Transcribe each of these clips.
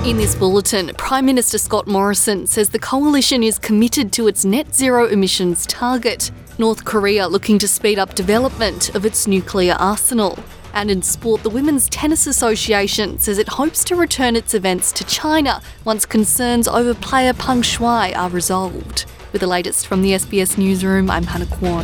In this bulletin, Prime Minister Scott Morrison says the coalition is committed to its net zero emissions target. North Korea looking to speed up development of its nuclear arsenal. And in sport, the Women's Tennis Association says it hopes to return its events to China once concerns over player Peng Shuai are resolved. With the latest from the SBS Newsroom, I'm Hannah Kwan.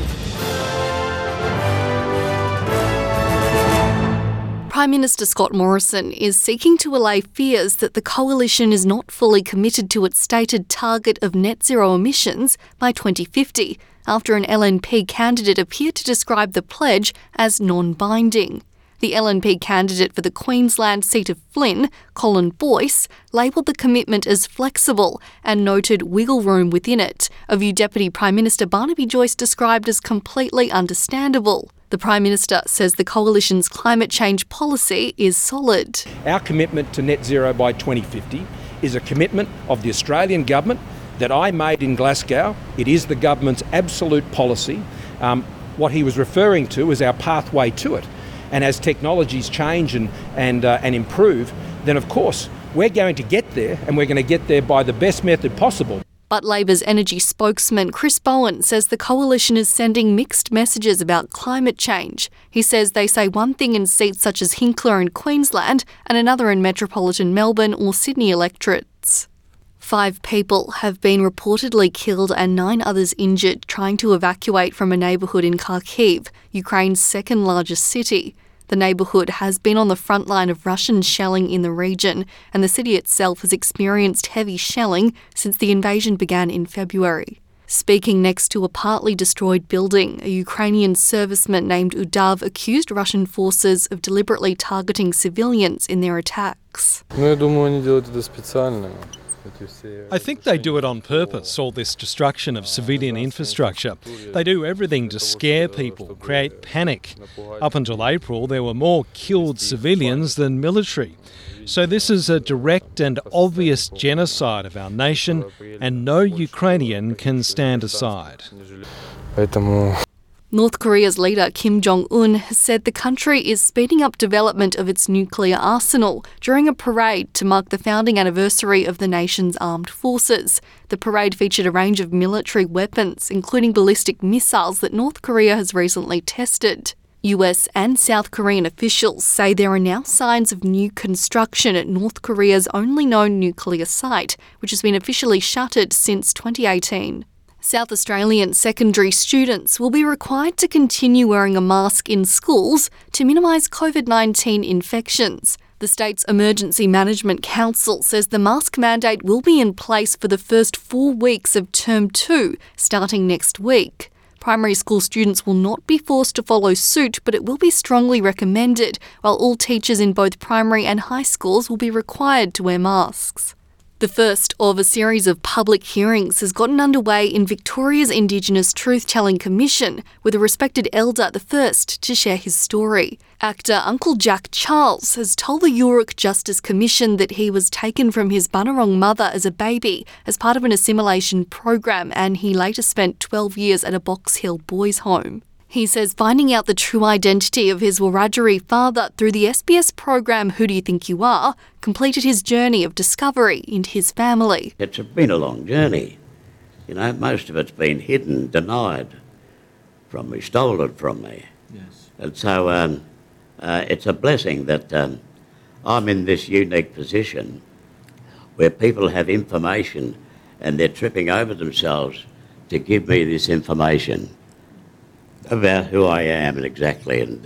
Prime Minister Scott Morrison is seeking to allay fears that the coalition is not fully committed to its stated target of net zero emissions by 2050, after an LNP candidate appeared to describe the pledge as non-binding. The LNP candidate for the Queensland seat of Flynn, Colin Boyce, labelled the commitment as flexible and noted wiggle room within it, a view Deputy Prime Minister Barnaby Joyce described as completely understandable. The Prime Minister says the coalition's climate change policy is solid. Our commitment to net zero by 2050 is a commitment of the Australian government that I made in Glasgow. It is the government's absolute policy. What he was referring to is our pathway to it. And as technologies change and improve, then of course we're going to get there, and we're going to get there by the best method possible. But Labor's energy spokesman Chris Bowen says the coalition is sending mixed messages about climate change. He says they say one thing in seats such as Hinkler in Queensland and another in metropolitan Melbourne or Sydney electorates. 5 people have been reportedly killed and 9 others injured trying to evacuate from a neighbourhood in Kharkiv, Ukraine's second largest city. The neighbourhood has been on the front line of Russian shelling in the region, and the city itself has experienced heavy shelling since the invasion began in February. Speaking next to a partly destroyed building, a Ukrainian serviceman named Udav accused Russian forces of deliberately targeting civilians in their attacks. I think they do it on purpose, all this destruction of civilian infrastructure. They do everything to scare people, create panic. Up until April, there were more killed civilians than military. So this is a direct and obvious genocide of our nation, and no Ukrainian can stand aside. North Korea's leader Kim Jong-un has said the country is speeding up development of its nuclear arsenal during a parade to mark the founding anniversary of the nation's armed forces. The parade featured a range of military weapons, including ballistic missiles that North Korea has recently tested. US and South Korean officials say there are now signs of new construction at North Korea's only known nuclear site, which has been officially shuttered since 2018. South Australian secondary students will be required to continue wearing a mask in schools to minimise COVID-19 infections. The state's Emergency Management Council says the mask mandate will be in place for the first 4 weeks of Term 2, starting next week. Primary school students will not be forced to follow suit, but it will be strongly recommended, while all teachers in both primary and high schools will be required to wear masks. The first of a series of public hearings has gotten underway in Victoria's Indigenous Truth-Telling Commission, with a respected elder the first to share his story. Actor Uncle Jack Charles has told the Yurok Justice Commission that he was taken from his Bunurong mother as a baby as part of an assimilation program, and he later spent 12 years at a Box Hill boys' home. He says finding out the true identity of his Wiradjuri father through the SBS program Who Do You Think You Are completed his journey of discovery into his family. It's been a long journey. Most of it's been hidden, denied from me, stolen from me. Yes. And so it's a blessing that I'm in this unique position where people have information and they're tripping over themselves to give me this information about who I am and exactly, and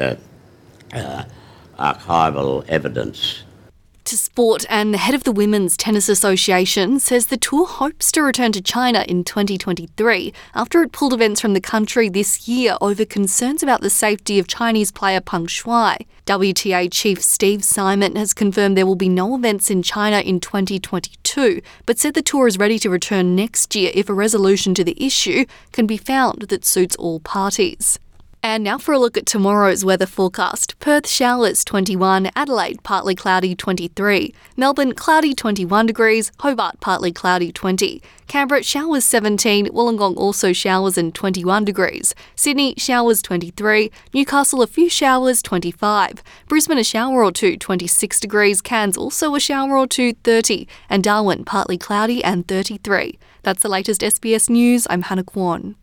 archival evidence. To sport, and the head of the Women's Tennis Association says the tour hopes to return to China in 2023 after it pulled events from the country this year over concerns about the safety of Chinese player Peng Shuai. WTA chief Steve Simon has confirmed there will be no events in China in 2022, but said the tour is ready to return next year if a resolution to the issue can be found that suits all parties. And now for a look at tomorrow's weather forecast. Perth showers 21, Adelaide partly cloudy 23, Melbourne cloudy 21 degrees, Hobart partly cloudy 20, Canberra showers 17, Wollongong also showers and 21 degrees, Sydney showers 23, Newcastle a few showers 25, Brisbane a shower or two 26 degrees, Cairns also a shower or two 30, and Darwin partly cloudy and 33. That's the latest SBS News. I'm Hannah Kwan.